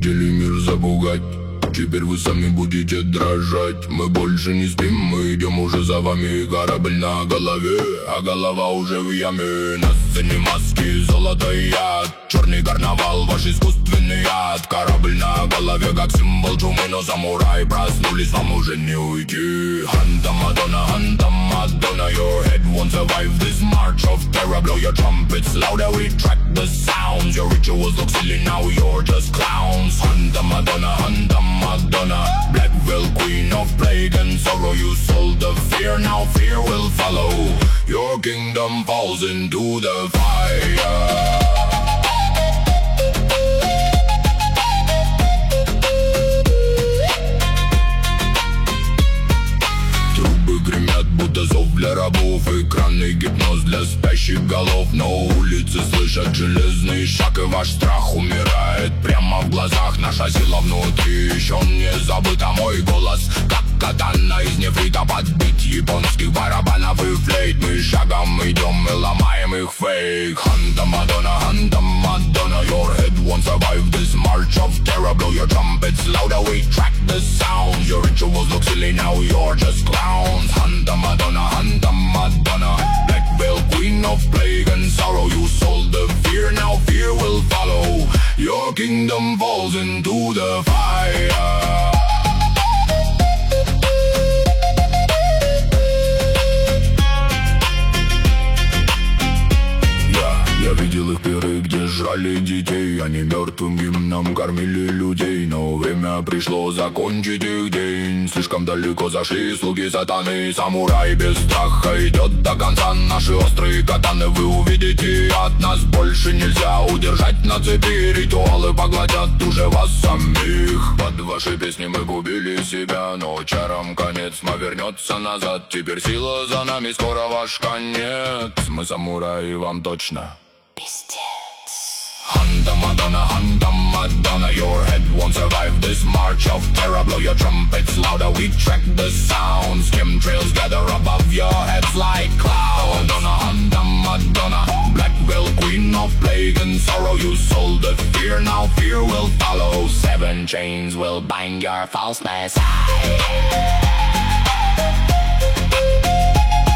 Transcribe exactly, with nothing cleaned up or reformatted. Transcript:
хотели мир запугать, теперь вы сами будете дрожать. Мы больше не спим, мы идем уже за вами. Корабль на голове, а голова уже в яме. На сцене маски, золото и яд, черный карнавал, ваш искусственный ад. Корабль на голове, как символ чумы, но самурай проснулись, вам уже не уйти. Ханта Мадонна, Ханта Мадонна, your head won't survive this march of terror. Blow your trumpets louder, we track the sounds. Your rituals look silly, now you're just clowns. Hanta Madonna, Hanta Madonna, Black Veil, queen of plague and sorrow. You sold the fear, now fear will follow. Your kingdom falls into the fire. Будто зов для рабов, экранный гипноз для спящих голов. Но улицы слышат железный шаг, и ваш страх умирает прямо в глазах. Наша сила внутри еще не забыта. Мой голос, как катана из нефрита, подбить японских барабанов и флейт. Мы шагом идем и ломаем их фейк. Ханта Мадонна, Ханта Мадонна, your head won't survive this march of terror. Blow your trumpets louder, we track the sounds. Your rituals look silly, now you're just clowns. Hanta Madonna, Hanta Madonna, Black Veil, queen of plague and sorrow. You sold the fear, now fear will follow. Your kingdom falls into the fire. Я видел их пиры, где жрали детей. Они мертвым гимном кормили людей. Но время пришло закончить их день. Слишком далеко зашли слуги сатаны. Самурай без страха идет до конца. Наши острые катаны вы увидите. От нас больше нельзя удержать на цепи. Ритуалы поглотят уже вас самих. Под ваши песни мы губили себя, но чарам конец, тьма вернется назад. Теперь сила за нами, скоро ваш конец. Мы самураи, вам точно пиздец. Hanta Madonna, Hanta Madonna, your head won't survive this march of terror. Blow your trumpets louder, we track the sounds. Chemtrails gather above your heads like clouds. Madonna, Hanta Madonna, Black Veil, queen of plague and sorrow. You sold the fear, now fear will follow. Seven chains will bind your falseness.